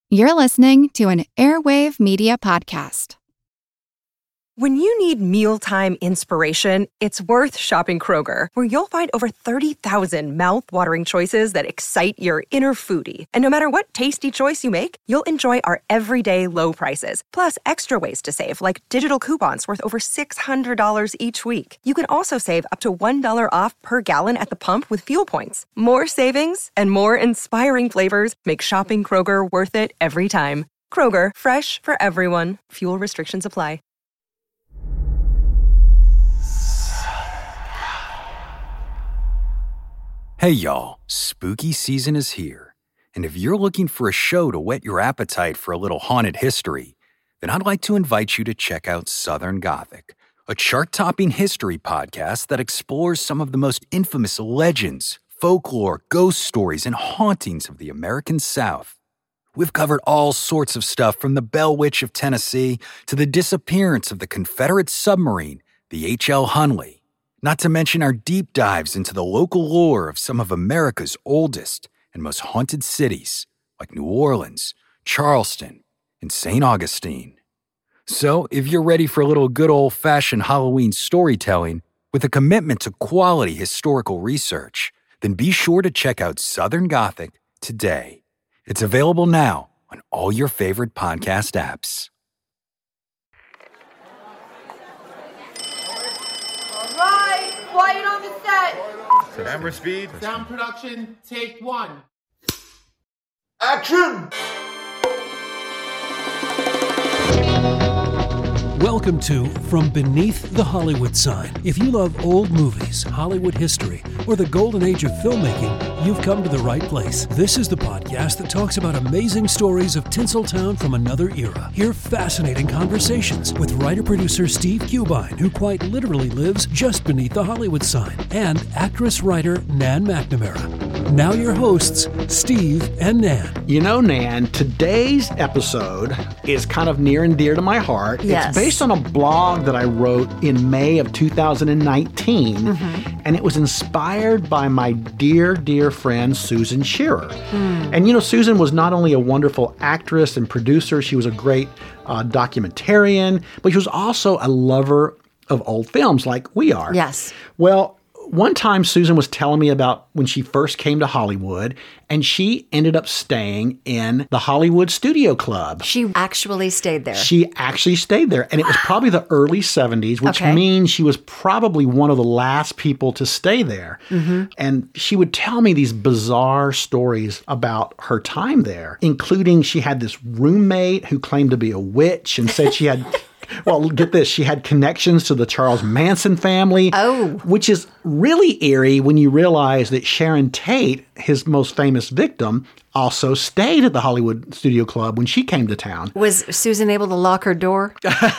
You're listening to an Airwave Media Podcast. When you need mealtime inspiration, it's worth shopping Kroger, where you'll find over 30,000 mouth-watering choices that excite your inner foodie. And no matter what tasty choice you make, you'll enjoy our everyday low prices, plus extra ways to save, like digital coupons worth over $600 each week. You can also save up to $1 off per gallon at the pump with fuel points. More savings and more inspiring flavors make shopping Kroger worth it every time. Kroger, fresh for everyone. Fuel restrictions apply. Hey y'all, spooky season is here, and if you're looking for a show to whet your appetite for a little haunted history, then I'd like to invite you to check out Southern Gothic, a chart-topping history podcast that explores some of the most infamous legends, folklore, ghost stories, and hauntings of the American South. We've covered all sorts of stuff from the Bell Witch of Tennessee to the disappearance of the Confederate submarine, the H.L. Hunley. Not to mention our deep dives into the local lore of some of America's oldest and most haunted cities, like New Orleans, Charleston, and St. Augustine. So, if you're ready for a little good old-fashioned Halloween storytelling with a commitment to quality historical research, then be sure to check out Southern Gothic today. It's available now on all your favorite podcast apps. Quiet on the set. Camera speed. Sound production, take one. Action! Welcome to From Beneath the Hollywood Sign. If you love old movies, Hollywood history, or the golden age of filmmaking, you've come to the right place. This is the podcast that talks about amazing stories of Tinseltown from another era. Hear fascinating conversations with writer-producer Steve Cubine, who quite literally lives just beneath the Hollywood sign, and actress-writer Nan McNamara. Now your hosts, Steve and Nan. You know, Nan, today's episode is kind of near and dear to my heart. Yes. It's based on a blog that I wrote in May of 2019, and it was inspired by my dear, dear friend, Susan Shearer. And, you know, Susan was not only a wonderful actress and producer, she was a great documentarian, but she was also a lover of old films like we are. Yes. Well, one time Susan was telling me about when she first came to Hollywood, and she ended up staying in the Hollywood Studio Club. She actually stayed there. She actually stayed there, and it was probably the early 70s, which means she was probably one of the last people to stay there. And she would tell me these bizarre stories about her time there, including she had this roommate who claimed to be a witch and said she had... Well, get this, she had connections to the Charles Manson family, which is really eerie when you realize that Sharon Tate, his most famous victim, also stayed at the Hollywood Studio Club when she came to town. Was Susan able to lock her door?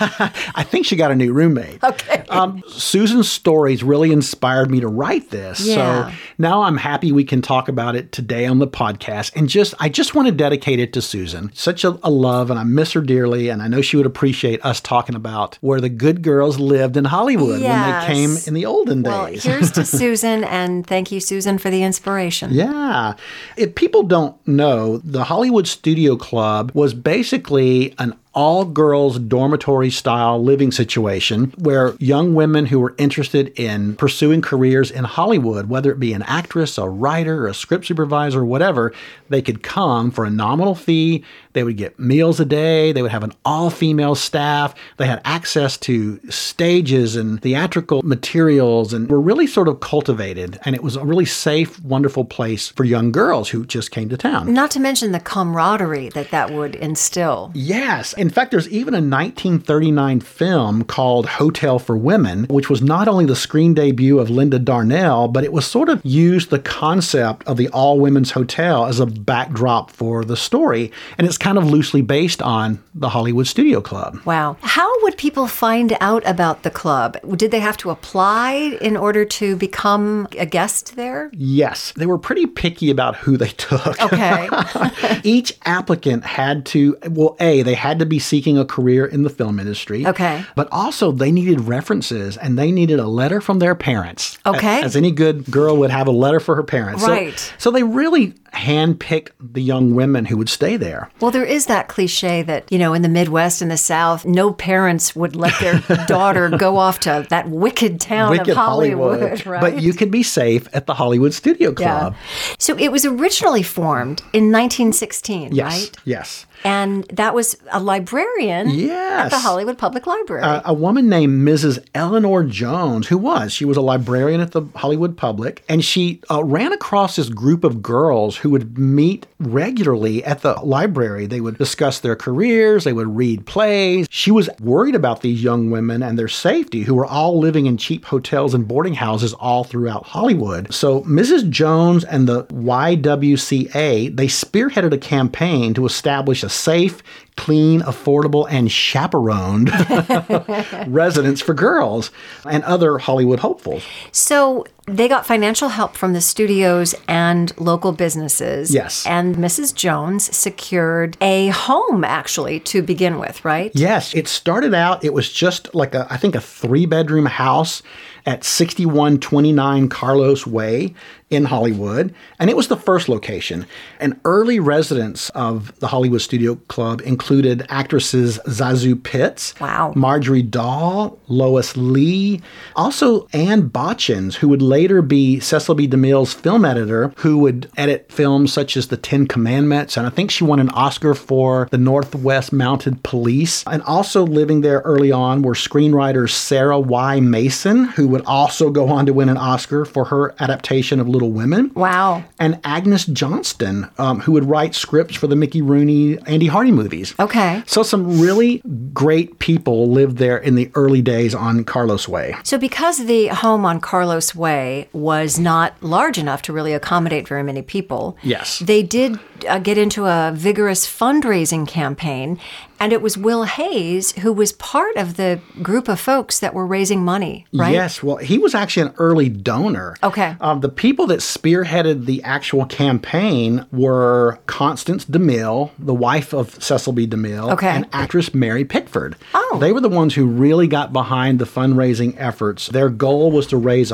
I think she got a new roommate. Okay. Susan's stories really inspired me to write this. Yeah. So now I'm happy we can talk about it today on the podcast. And I just want to dedicate it to Susan. Such a love, and I miss her dearly. And I know she would appreciate us talking about where the good girls lived in Hollywood when they came in the olden days. Well, here's to Susan, and thank you, Susan, for the inspiration. Yeah. If people don't know, the Hollywood Studio Club was basically an all-girls dormitory-style living situation where young women who were interested in pursuing careers in Hollywood, whether it be an actress, a writer, a script supervisor, whatever, they could come for a nominal fee. They would get meals a day. They would have an all-female staff. They had access to stages and theatrical materials and were really sort of cultivated. And it was a really safe, wonderful place for young girls who just came to town. Not to mention the camaraderie that would instill. Yes. In fact, there's even a 1939 film called Hotel for Women, which was not only the screen debut of Linda Darnell, but it was sort of used the concept of the all-women's hotel as a backdrop for the story. And it's kind of loosely based on the Hollywood Studio Club. Wow. How would people find out about the club? Did they have to apply in order to become a guest there? Yes. They were pretty picky about who they took. Okay. Each applicant had to, well, they had to be seeking a career in the film industry. Okay. But also they needed references and they needed a letter from their parents. Okay. As any good girl would have a letter for her parents. Right. So they really handpick the young women who would stay there. Well, there is that cliche that, in the Midwest and the South, no parents would let their daughter go off to that wicked town of Hollywood. Right? But you could be safe at the Hollywood Studio Club. Yeah. So it was originally formed in 1916, right? Yes. And that was a librarian at the Hollywood Public Library. A woman named Mrs. Eleanor Jones, she was a librarian at the Hollywood Public, and she ran across this group of girls who would meet regularly at the library. They would discuss their careers, they would read plays. She was worried about these young women and their safety, who were all living in cheap hotels and boarding houses all throughout Hollywood. So Mrs. Jones and the YWCA, they spearheaded a campaign to establish a safe, clean, affordable, and chaperoned residence for girls and other Hollywood hopefuls. So they got financial help from the studios and local businesses. Yes. And Mrs. Jones secured a home, actually, to begin with, right? Yes. It started out, it was just like I think a 3-bedroom house at 6129 Carlos Way in Hollywood, and it was the first location. And early residents of the Hollywood Studio Club included actresses Zazu Pitts, Marjorie Dahl, Lois Lee, also Anne Botchins, who would later be Cecil B. DeMille's film editor, who would edit films such as The Ten Commandments, and I think she won an Oscar for The Northwest Mounted Police. And also living there early on were screenwriter Sarah Y. Mason, who would also go on to win an Oscar for her adaptation of Little Women. Wow. And Agnes Johnston, who would write scripts for the Mickey Rooney, Andy Hardy movies. Okay. So some really great people lived there in the early days on Carlos Way. So because the home on Carlos Way was not large enough to really accommodate very many people, yes, they did get into a vigorous fundraising campaign. And it was Will Hayes who was part of the group of folks that were raising money, right? Yes. Well, he was actually an early donor. Okay. The people that spearheaded the actual campaign were Constance DeMille, the wife of Cecil B. DeMille, and actress Mary Pickford. Oh. They were the ones who really got behind the fundraising efforts. Their goal was to raise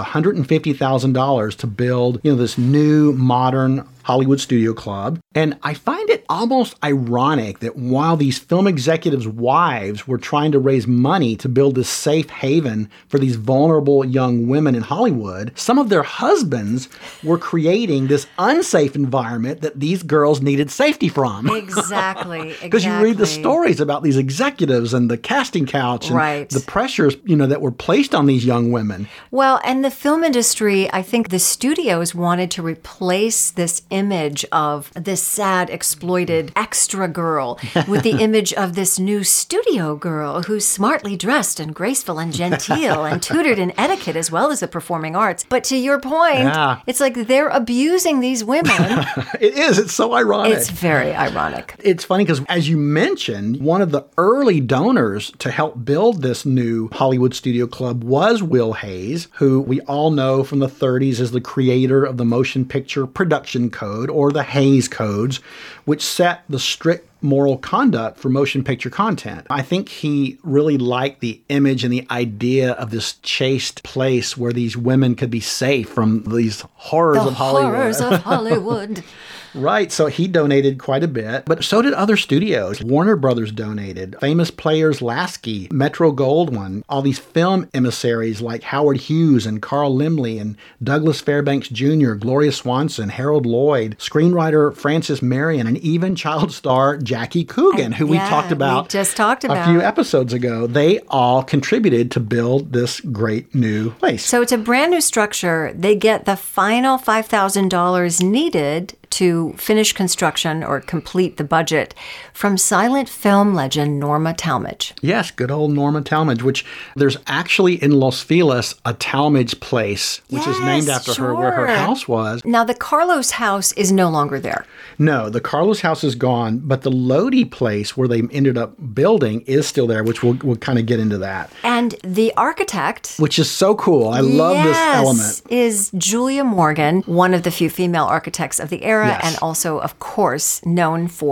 $150,000 to build, this new modern Hollywood Studio Club. And I find it almost ironic that while these film executives' wives were trying to raise money to build this safe haven for these vulnerable young women in Hollywood, some of their husbands were creating this unsafe environment that these girls needed safety from. Exactly. Because you read the stories about these executives and the casting couch and the pressures, that were placed on these young women. Well, and the film industry, I think the studios wanted to replace this image of this sad, exploited extra girl with the image of this new studio girl who's smartly dressed and graceful and genteel and tutored in etiquette as well as the performing arts. But to your point, it's like they're abusing these women. It is. It's so ironic. It's very ironic. It's funny because, as you mentioned, one of the early donors to help build this new Hollywood Studio Club was Will Hayes, who we all know from the 30s as the creator of the Motion Picture Production Code, or the Hays Codes, which set the strict moral conduct for motion picture content. I think he really liked the image and the idea of this chaste place where these women could be safe from these horrors of Hollywood. The horrors of Hollywood. Right, so he donated quite a bit, but so did other studios. Warner Brothers donated, Famous Players Lasky, Metro-Goldwyn, all these film emissaries like Howard Hughes and Carl Laemmle and Douglas Fairbanks Jr., Gloria Swanson, Harold Lloyd, screenwriter Frances Marion, and even child star Jackie Coogan, who we talked about a few episodes ago. They all contributed to build this great new place. So it's a brand new structure. They get the final $5,000 needed to finish construction or complete the budget from silent film legend Norma Talmadge. Yes, good old Norma Talmadge, which there's actually in Los Feliz a Talmadge Place, which is named after her, where her house was. Now, the Carlos house is no longer there. No, the Carlos house is gone, but the Lodi place where they ended up building is still there, which we'll kind of get into that. And the architect, which is so cool. I love this element. Is Julia Morgan, one of the few female architects of the era, and also, of course, known for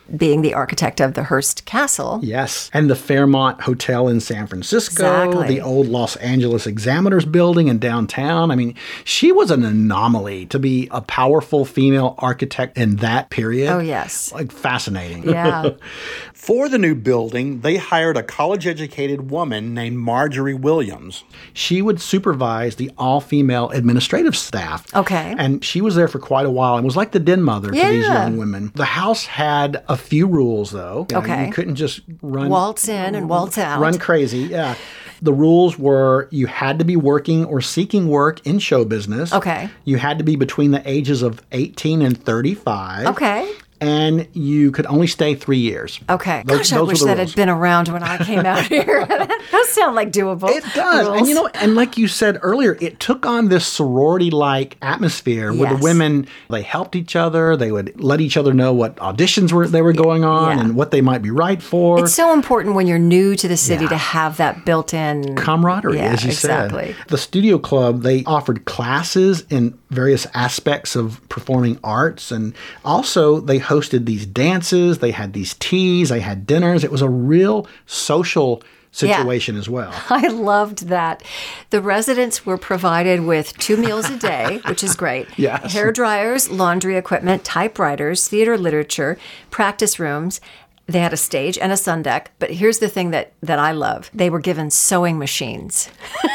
being the architect of the Hearst Castle. Yes. And the Fairmont Hotel in San Francisco, Exactly. the old Los Angeles Examiner's building in downtown. I mean, she was an anomaly to be a powerful female architect in that period. Oh, yes. Like, fascinating. Yeah. For the new building, they hired a college-educated woman named Marjorie Williams. She would supervise the all-female administrative staff. Okay. And she was there for quite a while and was like the den mother to these young women. The house had a few rules, though. Okay. You couldn't just Waltz in and waltz out. Run crazy, yeah. The rules were you had to be working or seeking work in show business. Okay. You had to be between the ages of 18 and 35. Okay. And you could only stay 3 years. Okay. Those Gosh, I were wish the that rules. had been around when I came out here. That does sound like doable. It does. rules. And and like you said earlier, it took on this sorority-like atmosphere where the Yes. women, they helped each other. They would let each other know what auditions they were going on Yeah. and what they might be right for. It's so important when you're new to the city Yeah. to have that built-in Camaraderie, Yeah, as you exactly. said. The Studio Club, they offered classes in various aspects of performing arts, and also they hosted these dances, they had these teas, they had dinners. It was a real social situation as well. I loved that. The residents were provided with 2 meals a day, which is great. Yes. Hair dryers, laundry equipment, typewriters, theater literature, practice rooms. They had a stage and a sun deck. But here's the thing that I love. They were given sewing machines,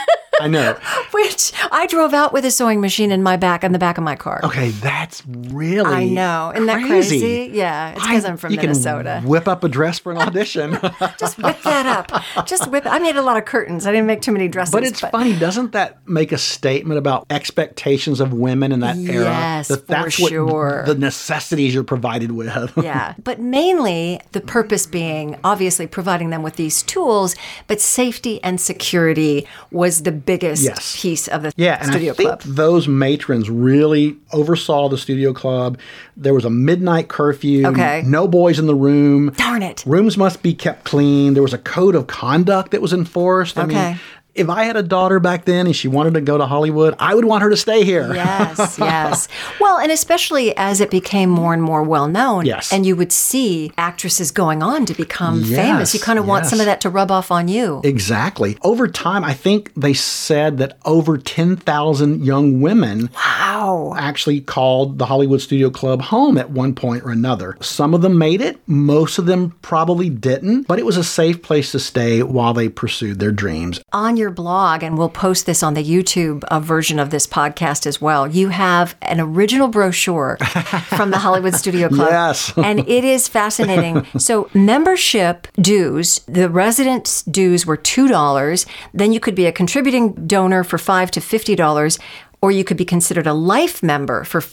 I know. which I drove out with a sewing machine in the back of my car. Okay, that's really I know. Isn't that crazy? Yeah, it's because I'm from you Minnesota. can whip up a dress for an audition. Just whip that up. Just whip it. I made a lot of curtains. I didn't make too many dresses. But it's funny, doesn't that make a statement about expectations of women in that era? Yes, That's for what sure. the necessities you're provided with. Yeah, but mainly the purpose being obviously providing them with these tools, but safety and security was the biggest Yes. piece of the Yeah, and Studio I think Club. those matrons really oversaw the Studio Club. There was a midnight curfew. Okay. No boys in the room. Darn it. Rooms must be kept clean. There was a code of conduct that was enforced. I Okay. mean, if I had a daughter back then and she wanted to go to Hollywood, I would want her to stay here. Yes, yes. Well, and especially as it became more and more well known, Yes. and you would see actresses going on to become Yes, famous. You kind of want yes. some of that to rub off on you. Exactly. Over time, I think they said that over 10,000 young women Wow. actually called the Hollywood Studio Club home at one point or another. Some of them made it. Most of them probably didn't. But it was a safe place to stay while they pursued their dreams. On your blog, and we'll post this on the YouTube version of this podcast as well, you have an original brochure from the Hollywood Studio Club. Yes. And it is fascinating. So membership dues, the residence dues were $2. Then you could be a contributing donor for $5 to $50. Or you could be considered a life member for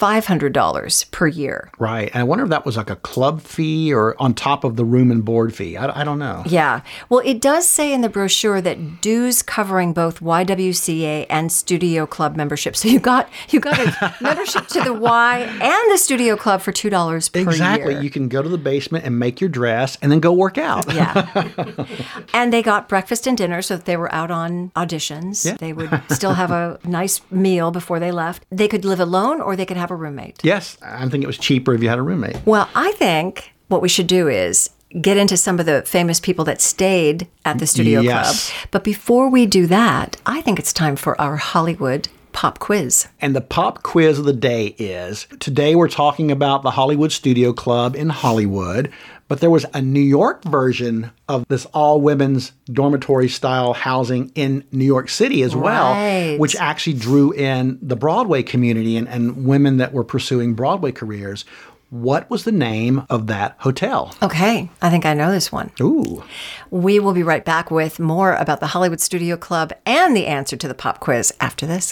$500 per year. Right. And I wonder if that was like a club fee or on top of the room and board fee. I don't know. Yeah. Well, it does say in the brochure that dues covering both YWCA and Studio Club membership. So you got a membership to the Y and the Studio Club for $2 per Exactly. year. You can go to the basement and make your dress and then go work out. Yeah. And they got breakfast and dinner so that they were out on auditions. Yeah. They would still have a nice meal before they left. They could live alone or they could have a roommate. Yes. I think it was cheaper if you had a roommate. Well, I think what we should do is get into some of the famous people that stayed at the Studio Yes. Club. But before we do that, I think it's time for our Hollywood pop quiz. And the pop quiz of the day is, today we're talking about the Hollywood Studio Club in Hollywood, but there was a New York version of this all-women's dormitory-style housing in New York City as well, Right. which actually drew in the Broadway community and women that were pursuing Broadway careers. What was the name of that hotel? Okay, I think I know this one. Ooh. We will be right back with more about the Hollywood Studio Club and the answer to the pop quiz after this.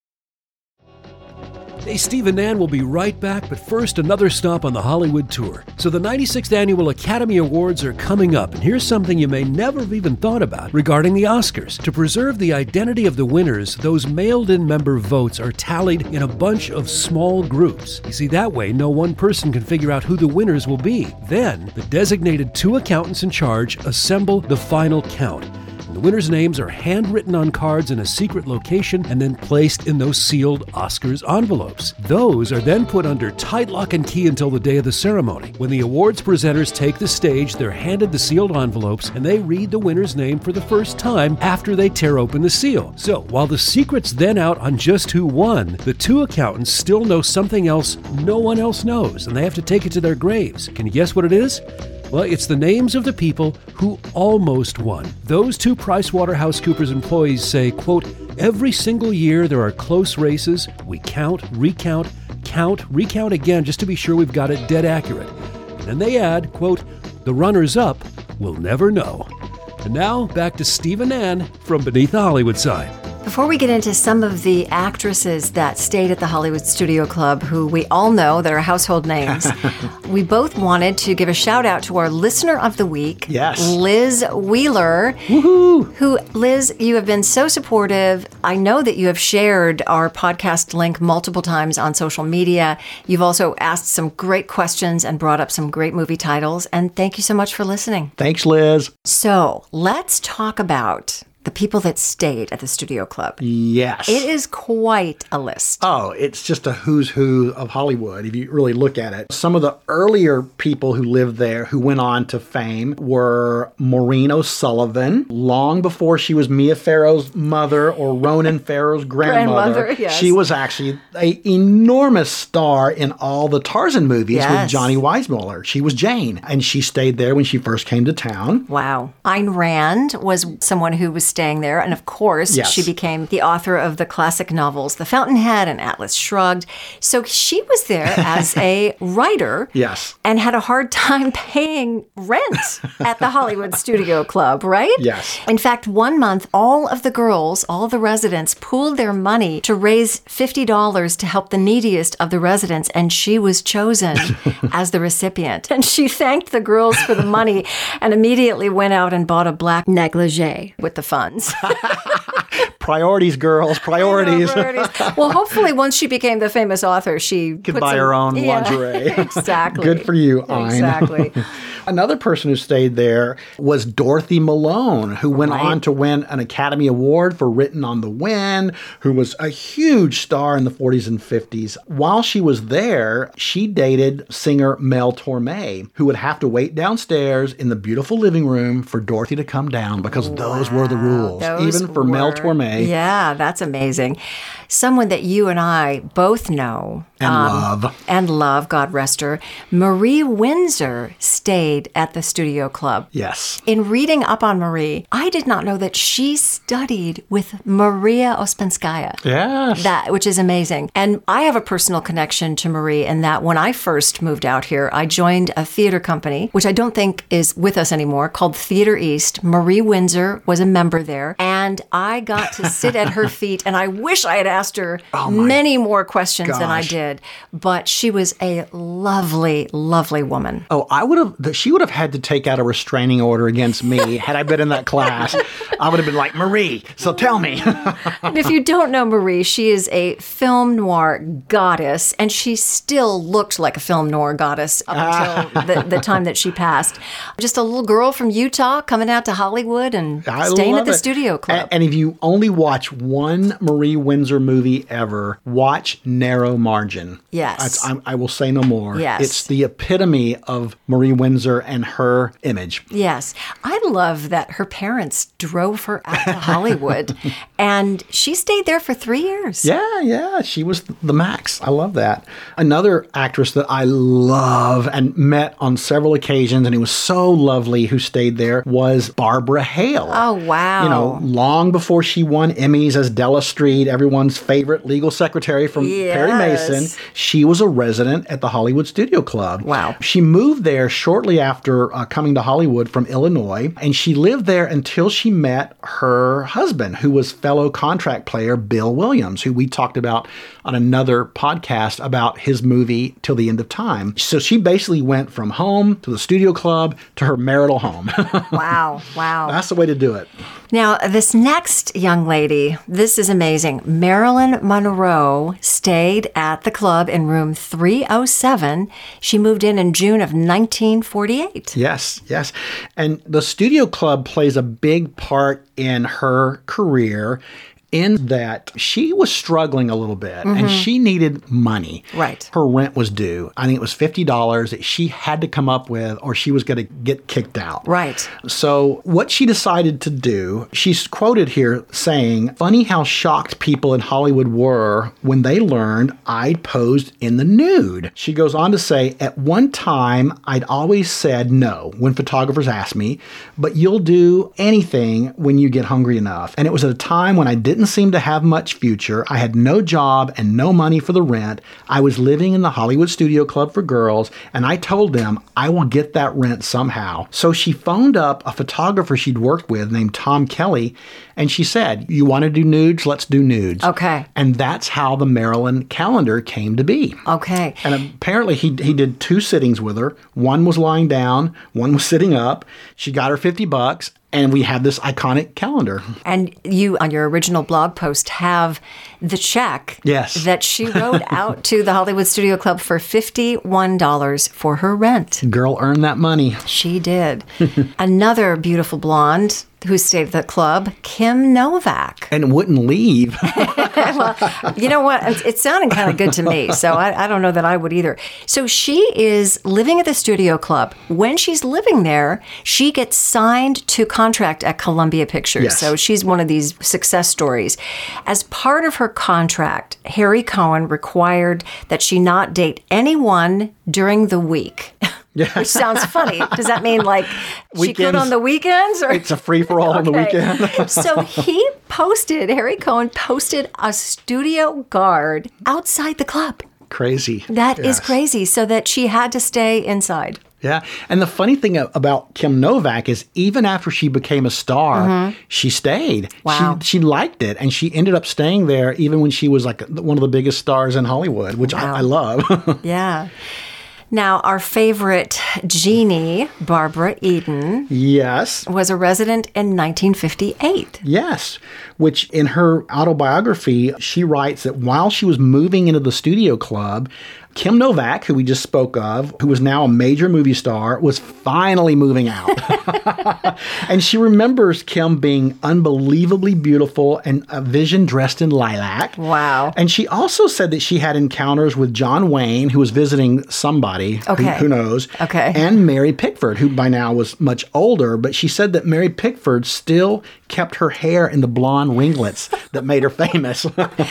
Hey, Steve and Nan will be right back, but first, another stop on the Hollywood tour. So the 96th Annual Academy Awards are coming up, and here's something you may never have even thought about regarding the Oscars. To preserve the identity of the winners, those mailed-in member votes are tallied in a bunch of small groups. You see, that way, no one person can figure out who the winners will be. Then, the designated 2 accountants in charge assemble the final count. And the winners' names are handwritten on cards in a secret location and then placed in those sealed Oscars envelopes. Those are then put under tight lock and key until the day of the ceremony. When the awards presenters take the stage, they're handed the sealed envelopes and they read the winner's name for the first time after they tear open the seal. So, while the secret's then out on just who won, the two accountants still know something else no one else knows, and they have to take it to their graves. Can you guess what it is? Well, it's the names of the people who almost won. Those two PricewaterhouseCoopers employees say, quote, "Every single year there are close races. We count, recount, recount again just to be sure we've got it dead accurate." And then they add, quote, "The runners-up will never know." And now, back to Steve and Ann from Beneath the Hollywood Sign. Before we get into some of the actresses that stayed at the Hollywood Studio Club, who we all know that are household names, we both wanted to give a shout out to our listener of the week, Yes. Liz Wheeler. Woohoo! Who, Liz, you have been so supportive. I know that you have shared our podcast link multiple times on social media. You've also asked some great questions and brought up some great movie titles. And thank you so much for listening. Thanks, Liz. So let's talk about the people that stayed at the Studio Club. Yes. It is quite a list. Oh, it's just a who's who of Hollywood, if you really look at it. Some of the earlier people who lived there, who went on to fame, were Maureen O'Sullivan, long before she was Mia Farrow's mother or Ronan Farrow's grandmother. Yes. She was actually an enormous star in all the Tarzan movies Yes. with Johnny Weissmuller. She was Jane, and she stayed there when she first came to town. Wow. Ayn Rand was someone who was staying there. And of course, Yes. she became the author of the classic novels, The Fountainhead and Atlas Shrugged. So she was there as a writer. Yes. And had a hard time paying rent at the Hollywood Studio Club, right? Yes. In fact, one month, all of the girls, all the residents, pooled their money to raise $50 to help the neediest of the residents, and she was chosen as the recipient. And she thanked the girls for the money and immediately went out and bought a black negligee with the funds. Priorities, girls, priorities. Well, hopefully once she became the famous author, she Could buy her own lingerie. Exactly. Good for you, Ayn. Exactly. Another person who stayed there was Dorothy Malone, who went on to win an Academy Award for Written on the Wind, who was a huge star in the 40s and 50s. While she was there, she dated singer Mel Torme, who would have to wait downstairs in the beautiful living room for Dorothy to come down because those were the rules, even for Mel Torme. Yeah, that's amazing. Someone that you and I both know. And love, God rest her. Marie Windsor stayed at the Studio Club. Yes. In reading up on Marie, I did not know that she studied with Maria Ospensky. Yes. Which is amazing. And I have a personal connection to Marie in that when I first moved out here, I joined a theater company, which I don't think is with us anymore, called Theater East. Marie Windsor was a member there, and I got to sit at her feet, and I wish I had asked her many more questions than I did. But she was a lovely, lovely woman. Oh, she would have had to take out a restraining order against me had I been in that class. I would have been like, Marie, so tell me. And if you don't know Marie, she is a film noir goddess, and she still looked like a film noir goddess up until the time that she passed. Just a little girl from Utah coming out to Hollywood and staying at the Studio Club. And if you only watch one Marie Windsor movie ever, watch Narrow Margin. Yes. I will say no more. Yes. It's the epitome of Marie Windsor and her image. Yes. I love that her parents drove her out to Hollywood, and she stayed there for 3 years. Yeah. She was the max. I love that. Another actress that I love and met on several occasions, and it was so lovely, who stayed there, was Barbara Hale. Oh, wow. You know, long before she won Emmys as Della Street, everyone's favorite legal secretary from Perry Mason, she was a resident at the Hollywood Studio Club. Wow. She moved there shortly after coming to Hollywood from Illinois, and she lived there until she met her husband, who was fellow contract player Bill Williams, who we talked about on another podcast about his movie Till the End of Time. So she basically went from home to the Studio Club to her marital home. Wow. That's the way to do it. Now, this next young lady, this is amazing. Marilyn Monroe stayed at the club in room 307. She moved in June of 1948. Yes, yes. And the studio club plays a big part in her career in that she was struggling a little bit and she needed money. Right. Her rent was due. I think it was $50 that she had to come up with or she was going to get kicked out. Right. So what she decided to do, she's quoted here saying, "Funny how shocked people in Hollywood were when they learned I'd posed in the nude." She goes on to say, "At one time, I'd always said no when photographers asked me, but you'll do anything when you get hungry enough. And it was at a time when I didn't seem to have much future. I had no job and no money for the rent. I was living in the Hollywood Studio Club for girls, and I told them I will get that rent somehow." So she phoned up a photographer she'd worked with named Tom Kelly, and she said, "You want to do nudes? Let's do nudes." Okay. And that's how the Marilyn calendar came to be. Okay. And apparently he did 2 sittings with her. One was lying down, one was sitting up. She got her $50, and we have this iconic calendar. And you, on your original blog post, have the check Yes. that she wrote out to the Hollywood Studio Club for $51 for her rent. Girl earned that money. She did. Another beautiful blonde who stayed at the club, Kim Novak. And wouldn't leave. Well, you know what? It's sounding kind of good to me, so I don't know that I would either. So she is living at the Studio Club. When she's living there, she gets signed to contract at Columbia Pictures. Yes. So she's one of these success stories. As part of her contract, Harry Cohen required that she not date anyone during the week. Yeah. Which sounds funny. Does that mean like she could Weekends. on the weekends? Or? It's a free-for-all on the weekend. So Harry Cohen posted a studio guard outside the club. Crazy. That is Yes. crazy. So that she had to stay inside. Yeah. And the funny thing about Kim Novak is even after she became a star, she stayed. Wow. She liked it. And she ended up staying there even when she was like one of the biggest stars in Hollywood, which Wow. I love. Yeah. Now, our favorite genie, Barbara Eden, Yes. was a resident in 1958. Yes, which in her autobiography, she writes that while she was moving into the studio club, Kim Novak, who we just spoke of, who was now a major movie star, was finally moving out. And she remembers Kim being unbelievably beautiful and a vision dressed in lilac. Wow. And she also said that she had encounters with John Wayne, who was visiting somebody, Okay. who knows, Okay. and Mary Pickford, who by now was much older, but she said that Mary Pickford still kept her hair in the blonde ringlets that made her famous.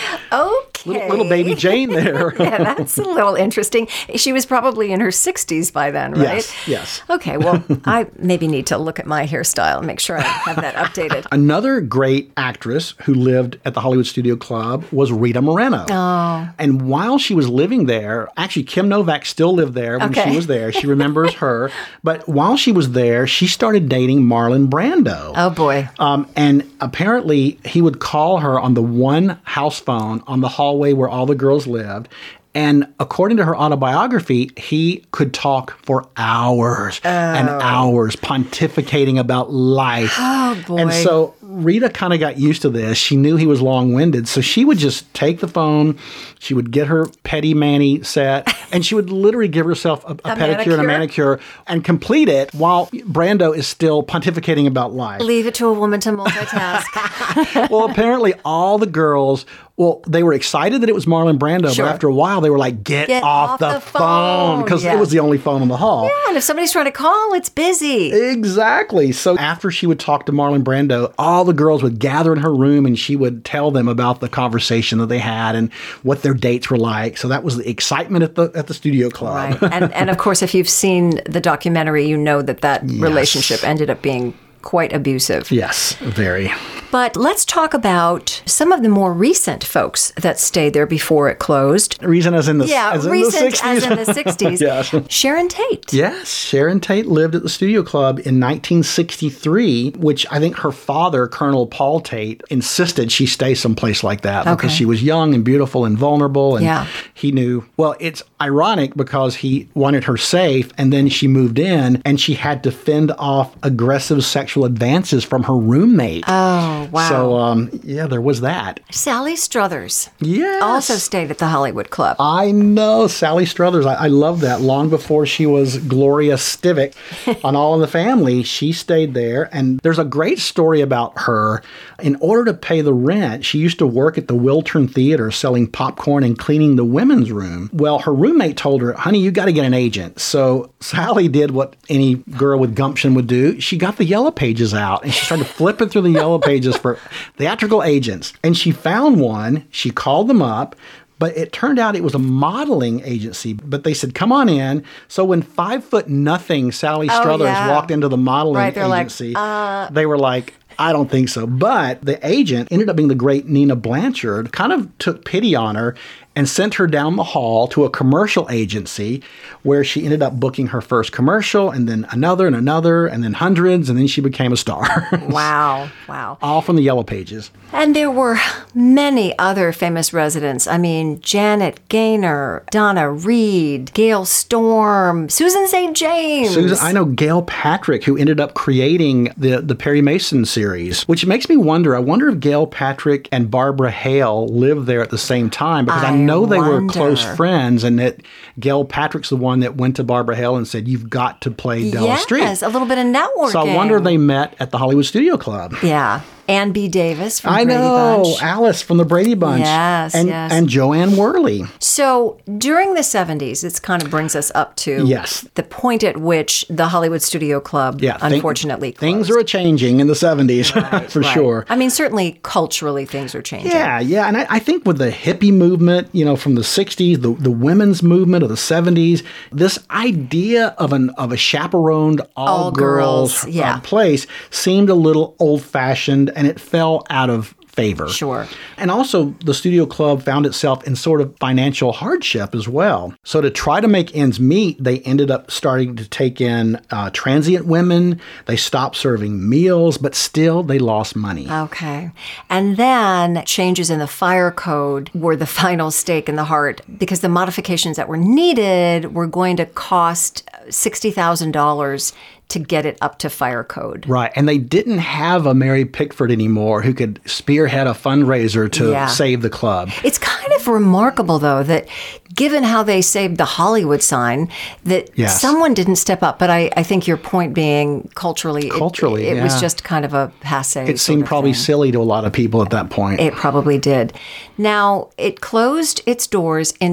Okay. Little baby Jane there. Yeah, that's a little interesting. She was probably in her 60s by then, right? Yes, yes. Okay, well, I maybe need to look at my hairstyle and make sure I have that updated. Another great actress who lived at the Hollywood Studio Club was Rita Moreno. Oh. And while she was living there, actually Kim Novak still lived there when Okay. she was there. She remembers her. But while she was there, she started dating Marlon Brando. Oh, boy. And apparently he would call her on the one house phone on the hallway where all the girls lived. And according to her autobiography, he could talk for hours and hours pontificating about life. Oh, boy. And so Rita kind of got used to this. She knew he was long-winded. So she would just take the phone, she would get her pedi mani set, and she would literally give herself a pedicure and a manicure and complete it while Brando is still pontificating about life. Leave it to a woman to multitask. Well, apparently all the girls, they were excited that it was Marlon Brando, Sure. but after a while they were like, get off the phone, because Yeah. it was the only phone in the hall. Yeah, and if somebody's trying to call, it's busy. Exactly. So after she would talk to Marlon Brando, all the girls would gather in her room and she would tell them about the conversation that they had and what their dates were like. So that was the excitement at the studio club. Right. And of course, if you've seen the documentary, you know that relationship ended up being quite abusive. Yes, very. But let's talk about some of the more recent folks that stayed there before it closed. Recent as in the, as in recent the 60s? as in the 60s. Yes. Sharon Tate. Yes, Sharon Tate lived at the Studio Club in 1963, which I think her father, Colonel Paul Tate, insisted she stay someplace like that because she was young and beautiful and vulnerable. And he knew, well, it's ironic because he wanted her safe, and then she moved in and she had to fend off aggressive sexual advances from her roommate. Oh, wow. So, there was that. Sally Struthers. Yes. Also stayed at the Hollywood Club. I know, Sally Struthers. I love that. Long before she was Gloria Stivic on All in the Family, she stayed there. And there's a great story about her. In order to pay the rent, she used to work at the Wiltern Theater selling popcorn and cleaning the women's room. Well, her roommate told her, honey, you got to get an agent. So Sally did what any girl with gumption would do. She got the Yellow Pages out and she started flipping through the Yellow Pages for theatrical agents. And she found one. She called them up. But it turned out it was a modeling agency. But they said, come on in. So when 5'0" Sally Struthers walked into the modeling agency, they were like, I don't think so. But the agent ended up being the great Nina Blanchard, kind of took pity on her and sent her down the hall to a commercial agency where she ended up booking her first commercial and then another and then hundreds, and then she became a star. Wow. Wow. All from the Yellow Pages. And there were many other famous residents. I mean, Janet Gaynor, Donna Reed, Gail Storm, Susan St. James. I know Gail Patrick, who ended up creating the Perry Mason series, which makes me wonder. I wonder if Gail Patrick and Barbara Hale lived there at the same time, because I know they were close friends, and that Gail Patrick's the one that went to Barbara Hale and said, you've got to play Della Street. Yes, a little bit of networking. So I wonder if they met at the Hollywood Studio Club. Yeah. Ann B. Davis from Brady Bunch. Alice from the Brady Bunch. Yes, and Joanne Worley. So during the 70s, this kind of brings us up to the point at which the Hollywood Studio Club unfortunately closed. Things are changing in the 70s, for sure. I mean, certainly culturally things are changing. Yeah. And I think with the hippie movement, from the 60s, the women's movement of the 70s, this idea of a chaperoned all-girls place seemed a little old-fashioned, and it fell out of favor. Sure. And also, the Studio Club found itself in sort of financial hardship as well. So to try to make ends meet, they ended up starting to take in transient women. They stopped serving meals, but still they lost money. Okay. And then changes in the fire code were the final stake in the heart, because the modifications that were needed were going to cost $60,000 to get it up to fire code. Right. And they didn't have a Mary Pickford anymore who could spearhead a fundraiser to save the club. It's kind of remarkable, though, that given how they saved the Hollywood sign, that someone didn't step up. But I think your point being culturally, it was just kind of a passé. It seemed probably silly to a lot of people at that point. It probably did. Now, it closed its doors in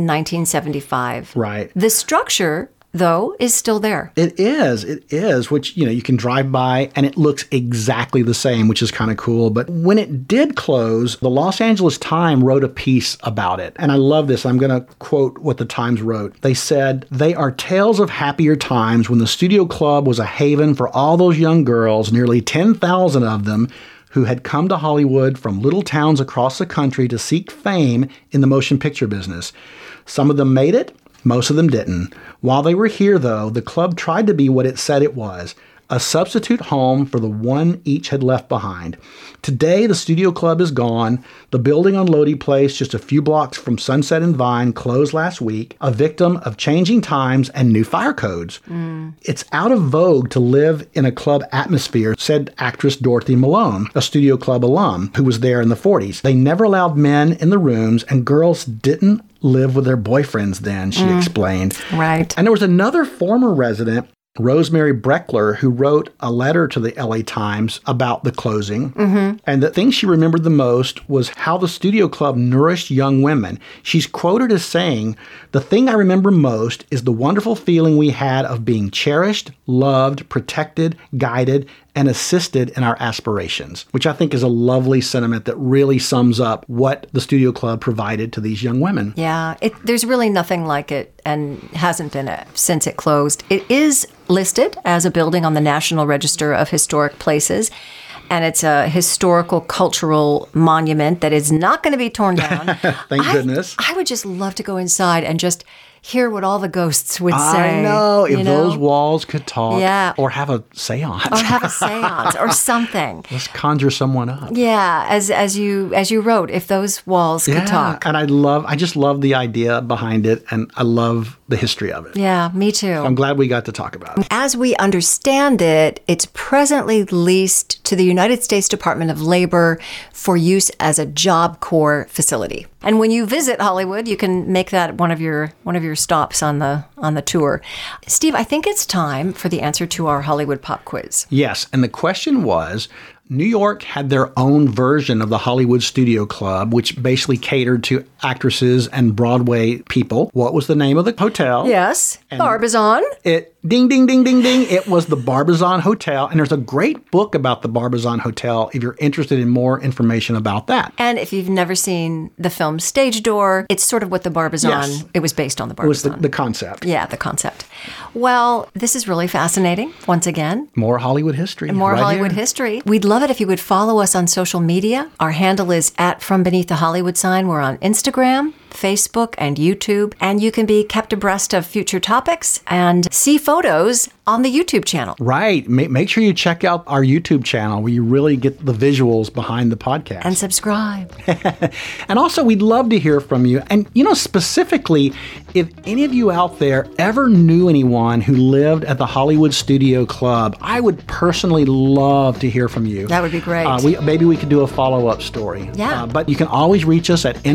1975. Right. The structure, though, is still there. It is, which, you can drive by and it looks exactly the same, which is kind of cool. But when it did close, the Los Angeles Times wrote a piece about it. And I love this. I'm going to quote what the Times wrote. They said, "They are tales of happier times when the Studio Club was a haven for all those young girls, nearly 10,000 of them, who had come to Hollywood from little towns across the country to seek fame in the motion picture business. Some of them made it. Most of them didn't. While they were here, though, the club tried to be what it said it was, a substitute home for the one each had left behind. Today, the Studio Club is gone. The building on Lodi Place, just a few blocks from Sunset and Vine, closed last week, a victim of changing times and new fire codes. It's out of vogue to live in a club atmosphere," said actress Dorothy Malone, a Studio Club alum who was there in the 40s. "They never allowed men in the rooms, and girls didn't live with their boyfriends then," she explained. Right. And there was another former resident, Rosemary Breckler, who wrote a letter to the LA Times about the closing. And the thing she remembered the most was how the Studio Club nourished young women. She's quoted as saying, "The thing I remember most is the wonderful feeling we had of being cherished, loved, protected, guided, and assisted in our aspirations," which I think is a lovely sentiment that really sums up what the Studio Club provided to these young women. Yeah, there's really nothing like it, and hasn't been since it closed. It is listed as a building on the National Register of Historic Places. and it's a historical, cultural monument that is not going to be torn down. Thank goodness. I would just love to go inside and just hear what all the ghosts would say. I know. If those walls could talk. Yeah. Or have a seance. Or have a seance or something. Let's conjure someone up. Yeah, as you wrote, if those walls could talk. And I just love the idea behind it, and I love the history of it. Yeah, me too. I'm glad we got to talk about it. As we understand it, it's presently leased to the United States Department of Labor for use as a Job Corps facility. And when you visit Hollywood, you can make that one of your stops on the tour. Steve, I think it's time for the answer to our Hollywood pop quiz. Yes, and the question was, New York had their own version of the Hollywood Studio Club, which basically catered to actresses and Broadway people. What was the name of the hotel? Yes, And Barbizon. Ding, ding, ding, ding, ding. It was the Barbizon Hotel. And there's a great book about the Barbizon Hotel if you're interested in more information about that. And if you've never seen the film Stage Door, it's sort of what the Barbizon, Yes. It was based on the Barbizon. It was the concept. Yeah, the concept. Well, this is really fascinating, once again. More Hollywood history. More right Hollywood here. history. We'd love it if you would follow us on social media. Our handle is @FromBeneathTheHollywood We're on Instagram, Facebook, and YouTube. And you can be kept abreast of future topics and see photos on the YouTube channel. Right. Make sure you check out our YouTube channel where you really get the visuals behind the podcast. And subscribe. And also, we'd love to hear from you. And, specifically, if any of you out there ever knew anyone who lived at the Hollywood Studio Club, I would personally love to hear from you. That would be great. Maybe we could do a follow-up story. Yeah. But you can always reach us at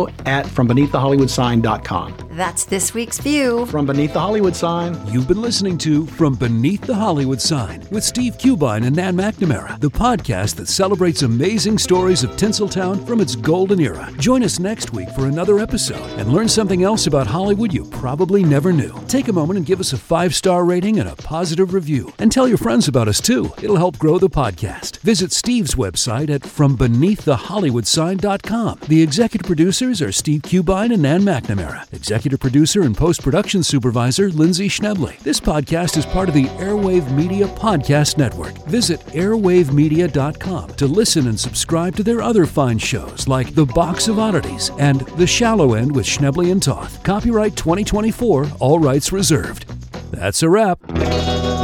info@FromBeneathTheHollywoodSign.com. That's this week's view. From Beneath the Hollywood Sign. You've been listening to From Beneath the Hollywood Sign with Steve Cubine and Nan McNamara, the podcast that celebrates amazing stories of Tinseltown from its golden era. Join us next week for another episode and learn something else about Hollywood you probably never knew. Take a moment and give us a 5-star rating and a positive review. And tell your friends about us too. It'll help grow the podcast. Visit Steve's website at FromBeneathTheHollywoodSign.com. The executive producers are Steve Cubine and Nan McNamara. Executive producer and post-production supervisor Lindsay Schnebley. This podcast is part of the Airwave Media Podcast Network. Visit airwavemedia.com to listen and subscribe to their other fine shows like The Box of Oddities and The Shallow End with Schnebley and Toth. Copyright 2024, all rights reserved. That's a wrap.